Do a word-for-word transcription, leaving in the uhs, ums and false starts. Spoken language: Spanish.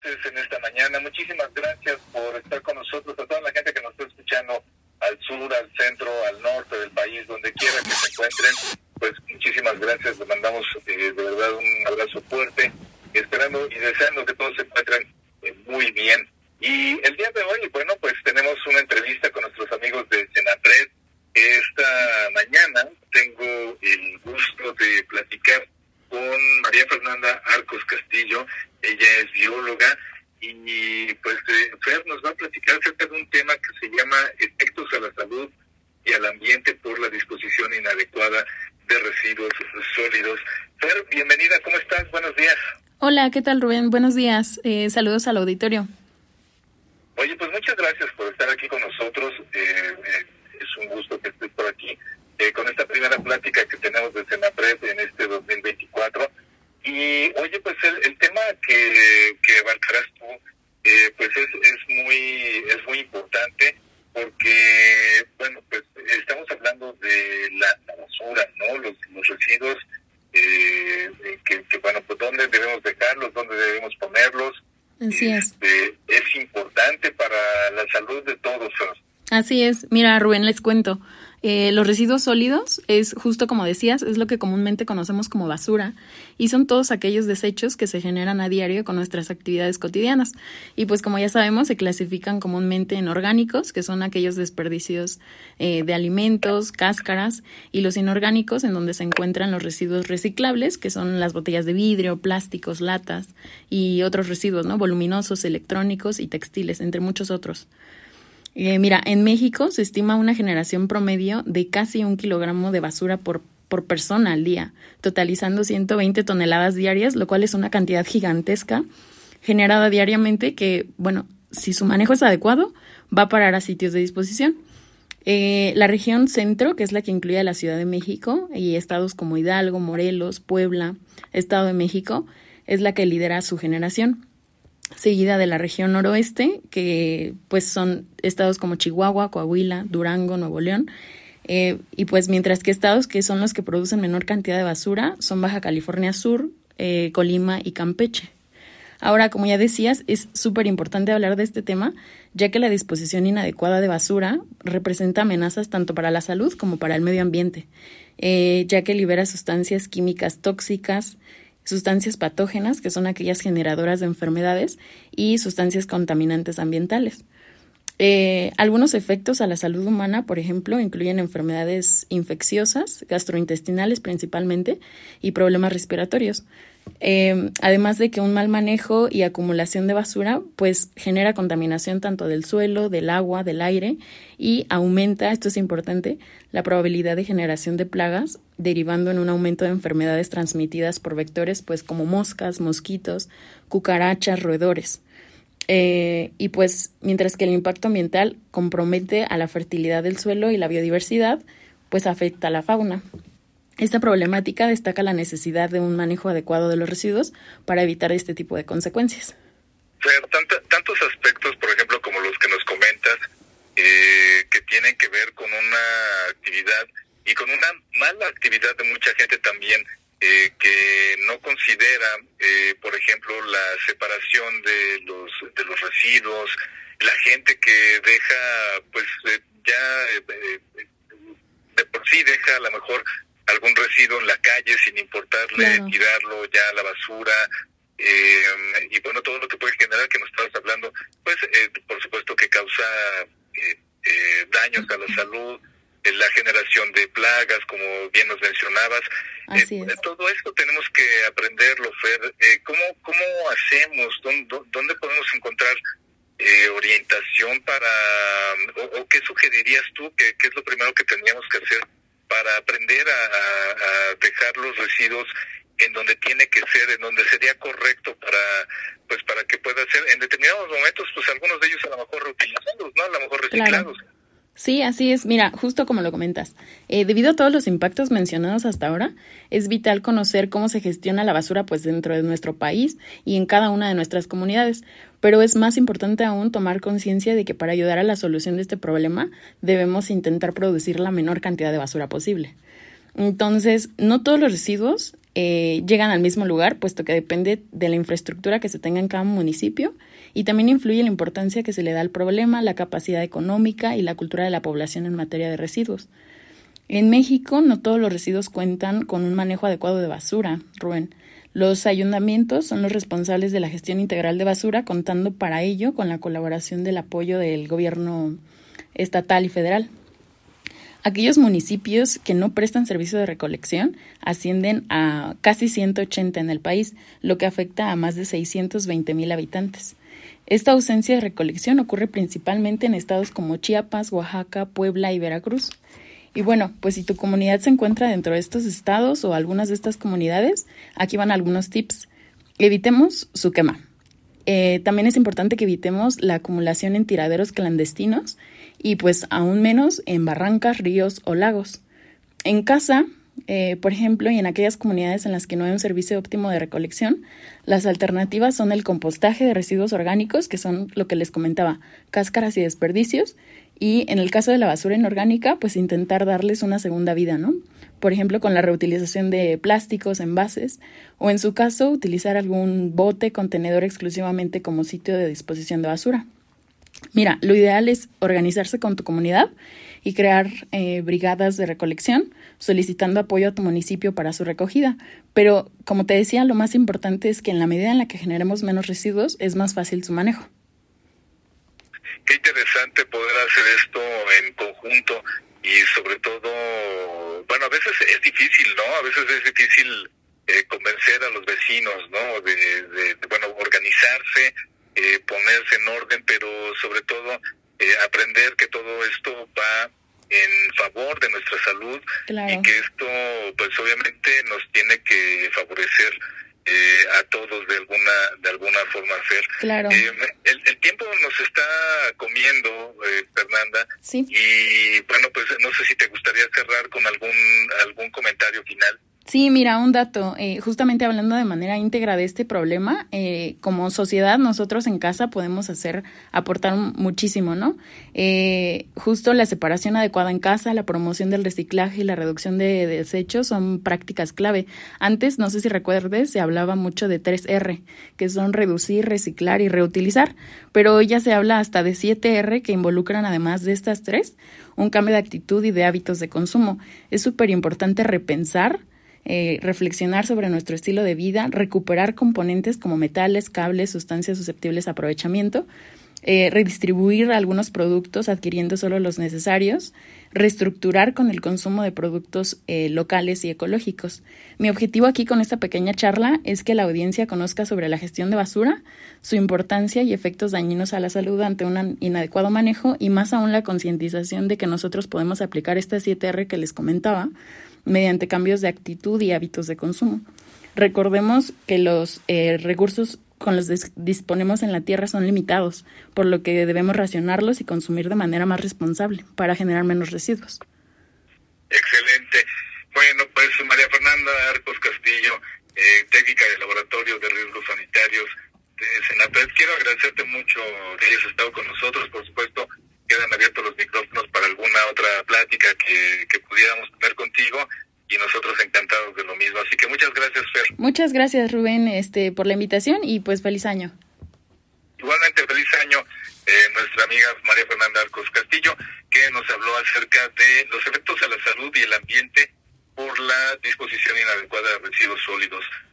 martes en esta mañana. Muchísimas gracias por estar con nosotros, a toda la gente que nos está escuchando al sur, al centro, al norte del país, donde quiera que se encuentren. Pues muchísimas gracias, les mandamos eh, de verdad un abrazo fuerte, esperando y deseando que todos se encuentren eh, muy bien. Y el día de hoy, bueno, pues tenemos una entrevista con nuestros amigos de Senapred. Esta mañana tengo el gusto de platicar con María Fernanda Arcos Castillo. Ella es bióloga y pues eh, Fer nos va a platicar acerca de un tema que se llama efectos a la salud y al ambiente por la disposición inadecuada de residuos sólidos. Fer, bienvenida, ¿cómo estás? Buenos días. Hola, ¿qué tal, Rubén? Buenos días. Eh, saludos al auditorio. Oye, pues muchas gracias por estar aquí con nosotros. Eh, eh, es un gusto que estés por aquí eh, con esta primera plática que tenemos de Senapred en este dos mil veinticuatro. Y oye, pues el, el tema que, que abarcarás tú, eh, pues es, es muy es muy importante porque, bueno, pues estamos hablando de la, la basura, ¿no? Los, los residuos, eh, que, que, bueno, pues dónde debemos dejarlos, dónde debemos ponerlos. Así es. Este, es importante para la salud de todos. Así es. Mira, Rubén, les cuento. Eh, los residuos sólidos es justo como decías, es lo que comúnmente conocemos como basura y son todos aquellos desechos que se generan a diario con nuestras actividades cotidianas. Y pues como ya sabemos, se clasifican comúnmente en orgánicos, que son aquellos desperdicios eh, de alimentos, cáscaras, y los inorgánicos, en donde se encuentran los residuos reciclables, que son las botellas de vidrio, plásticos, latas y otros residuos, ¿no? Voluminosos, electrónicos y textiles, entre muchos otros. Eh, mira, en México se estima una generación promedio de casi un kilogramo de basura por, por persona al día, totalizando ciento veinte toneladas diarias, lo cual es una cantidad gigantesca generada diariamente que, bueno, si su manejo es adecuado, va a parar a sitios de disposición. Eh, la región centro, que es la que incluye a la Ciudad de México y estados como Hidalgo, Morelos, Puebla, Estado de México, es la que lidera su generación, seguida de la región noroeste, que pues son estados como Chihuahua, Coahuila, Durango, Nuevo León, eh, y pues mientras que estados que son los que producen menor cantidad de basura son Baja California Sur, eh, Colima y Campeche. Ahora, como ya decías, es súper importante hablar de este tema, ya que la disposición inadecuada de basura representa amenazas tanto para la salud como para el medio ambiente, eh, ya que libera sustancias químicas tóxicas, sustancias patógenas, que son aquellas generadoras de enfermedades, y sustancias contaminantes ambientales. Eh, algunos efectos a la salud humana, por ejemplo, incluyen enfermedades infecciosas, gastrointestinales principalmente, y problemas respiratorios. Eh, además de que un mal manejo y acumulación de basura pues genera contaminación tanto del suelo, del agua, del aire, y aumenta, esto es importante, la probabilidad de generación de plagas, derivando en un aumento de enfermedades transmitidas por vectores pues como moscas, mosquitos, cucarachas, roedores. Eh, y pues mientras que el impacto ambiental compromete a la fertilidad del suelo y la biodiversidad, pues afecta a la fauna. Esta problemática destaca la necesidad de un manejo adecuado de los residuos para evitar este tipo de consecuencias. Fer, tant- tantos aspectos, por ejemplo, como los que nos comentas, eh, que tienen que ver con una actividad y con una mala actividad de mucha gente también, eh, que no considera, eh, por ejemplo, la separación de los de los residuos, la gente que deja, pues eh, ya eh, eh, de por sí deja a lo mejor algún residuo en la calle sin importarle claro. tirarlo ya a la basura, eh, y bueno, todo lo que puede generar, que nos estabas hablando, pues eh, por supuesto que causa eh, eh, daños a la salud, eh, la generación de plagas, como bien nos mencionabas. Así eh, es. Todo esto tenemos que aprenderlo, Fer. Eh, ¿cómo, ¿Cómo hacemos? ¿Dónde, dónde podemos encontrar eh, orientación para, o, o qué sugerirías tú, que, que es lo primero que tendríamos que hacer para aprender a, a, a dejar los residuos en donde tiene que ser, en donde sería correcto para pues para que pueda ser en determinados momentos, pues algunos de ellos a lo mejor reutilizados, ¿no? A lo mejor reciclados. Claro. Sí, así es. Mira, justo como lo comentas, eh, debido a todos los impactos mencionados hasta ahora, es vital conocer cómo se gestiona la basura pues dentro de nuestro país y en cada una de nuestras comunidades. Pero es más importante aún tomar conciencia de que para ayudar a la solución de este problema debemos intentar producir la menor cantidad de basura posible. Entonces, no todos los residuos eh, llegan al mismo lugar, puesto que depende de la infraestructura que se tenga en cada municipio, y también influye la importancia que se le da al problema, la capacidad económica y la cultura de la población en materia de residuos. En México no todos los residuos cuentan con un manejo adecuado de basura, Rubén. Los ayuntamientos son los responsables de la gestión integral de basura, contando para ello con la colaboración del apoyo del gobierno estatal y federal. Aquellos municipios que no prestan servicio de recolección ascienden a casi ciento ochenta en el país, lo que afecta a más de seiscientos veinte mil habitantes. Esta ausencia de recolección ocurre principalmente en estados como Chiapas, Oaxaca, Puebla y Veracruz. Y bueno, pues si tu comunidad se encuentra dentro de estos estados o algunas de estas comunidades, aquí van algunos tips. Evitemos su quema. Eh, también es importante que evitemos la acumulación en tiraderos clandestinos y pues aún menos en barrancas, ríos o lagos. En casa, eh, por ejemplo, y en aquellas comunidades en las que no hay un servicio óptimo de recolección, las alternativas son el compostaje de residuos orgánicos, que son lo que les comentaba, cáscaras y desperdicios, y en el caso de la basura inorgánica, pues intentar darles una segunda vida, ¿no? Por ejemplo, con la reutilización de plásticos, envases, o en su caso, utilizar algún bote, contenedor exclusivamente como sitio de disposición de basura. Mira, lo ideal es organizarse con tu comunidad y crear eh, brigadas de recolección, solicitando apoyo a tu municipio para su recogida. Pero, como te decía, lo más importante es que en la medida en la que generemos menos residuos, es más fácil su manejo. Qué interesante poder hacer esto en conjunto y sobre todo, bueno, a veces es difícil, ¿no? A veces es difícil eh, convencer a los vecinos, ¿no? De, de, de bueno, organizarse, eh, ponerse en orden, pero sobre todo eh, aprender que todo esto va en favor de nuestra salud. Claro. Y que esto, pues obviamente nos tiene que favorecer Eh, a todos de alguna de alguna forma hacer. Claro. Eh, el, el tiempo nos está comiendo, eh, Fernanda. Sí. Y bueno, pues no sé si te gustaría cerrar con algún algún comentario final. Sí, mira, un dato, eh, justamente hablando de manera íntegra de este problema, eh, como sociedad nosotros en casa podemos hacer, aportar muchísimo, ¿no? Eh, justo la separación adecuada en casa, la promoción del reciclaje y la reducción de, de desechos son prácticas clave. Antes, no sé si recuerdes, se hablaba mucho de tres erre, que son reducir, reciclar y reutilizar, pero hoy ya se habla hasta de siete erre que involucran además de estas tres, un cambio de actitud y de hábitos de consumo. Es súper importante repensar, Eh, reflexionar sobre nuestro estilo de vida, recuperar componentes como metales, cables, sustancias susceptibles a aprovechamiento, eh, redistribuir algunos productos adquiriendo solo los necesarios, reestructurar con el consumo de productos eh, locales y ecológicos. Mi objetivo aquí con esta pequeña charla es que la audiencia conozca sobre la gestión de basura, su importancia y efectos dañinos a la salud ante un inadecuado manejo y más aún la concientización de que nosotros podemos aplicar estas siete erre que les comentaba mediante cambios de actitud y hábitos de consumo. Recordemos que los eh, recursos con los que disponemos en la tierra son limitados, por lo que debemos racionarlos y consumir de manera más responsable para generar menos residuos. Excelente. Bueno, pues María Fernanda Arcos Castillo, eh, técnica del Laboratorio de Riesgos Sanitarios de Senapred, quiero agradecerte mucho que hayas estado con nosotros. Por supuesto, quedan abiertos los micrófonos para alguna otra plática que, que pudiéramos tener contigo y nosotros encantados de lo mismo. Así que muchas gracias, Fer. Muchas gracias, Rubén, este, por la invitación y pues feliz año. Igualmente, feliz año, eh, nuestra amiga María Fernanda Arcos Castillo, que nos habló acerca de los efectos a la salud y el ambiente por la disposición inadecuada de residuos sólidos.